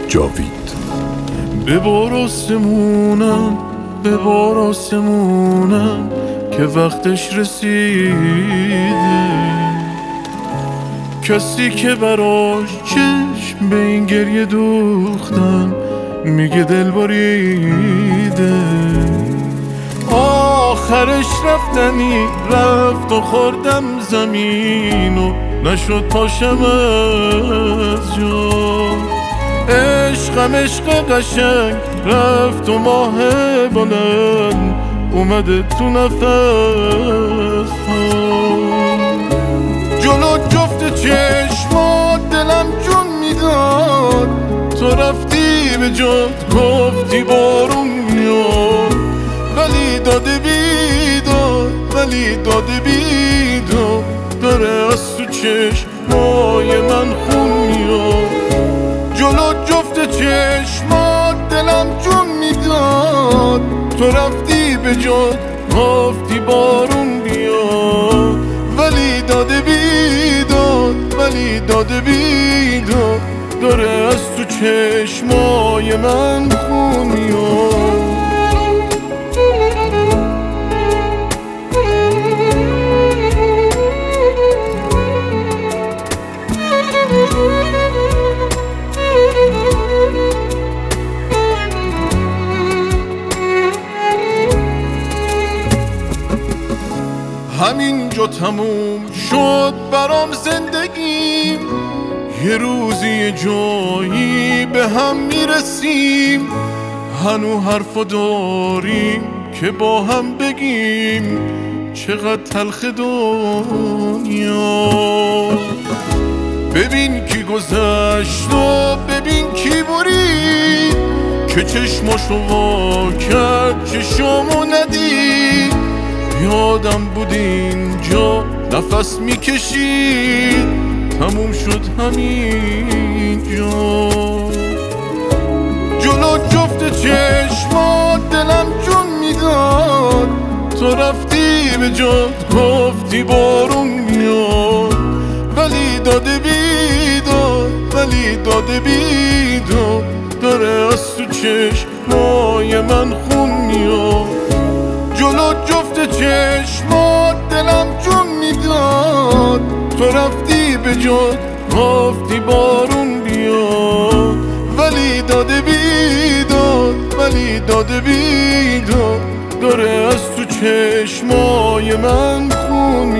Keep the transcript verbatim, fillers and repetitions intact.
جاوید. ببار آسمونم ببار آسمونم که وقتش رسیده، کسی که براش چشم به این گریه دوختن میگه دل بریده. آخرش رفتنی رفت و خوردم زمین و نشد پاشم از جا. عشقم عشق قشنگ رفت و ماه بلند اومده تو نفس ها. جلو جفت چشمات دلم جون میداد، تو رفتی به جات گفتی بارون میاد، ولی داده بیداد ولی داده بیداد داره از تو چشمای من خون میاد. جلو جفت چشمات دلم جون میداد، تو رفتی به جات گفتی بارون بیاد، ولی داده بیداد ولی داده بیداد داره از تو چشمای من خون میاد. همینجا تموم شد برام زندگیم، یه روزی یه جایی به هم میرسیم، هنو حرفا داریم که با هم بگیم چقدر تلخ دنیا. ببین کی گذشت و ببین کی برید، که چشماشو وا کرد چشامو ندید. یادم بود اینجا نفس میکشید، تموم شد همینجا. جلو جفت چشمات دلم جون میداد، تو رفتی به جات گفتی بارون میاد، ولی داده بیداد ولی داده بیداد داره از تو چشمای من خون میاد. جلو جفت چشمات دلم جون میداد، تو رفتی به جات گفتی بارون بیاد، ولی داده بیداد ولی داده بیداد داره از تو چشمای من خون میاد.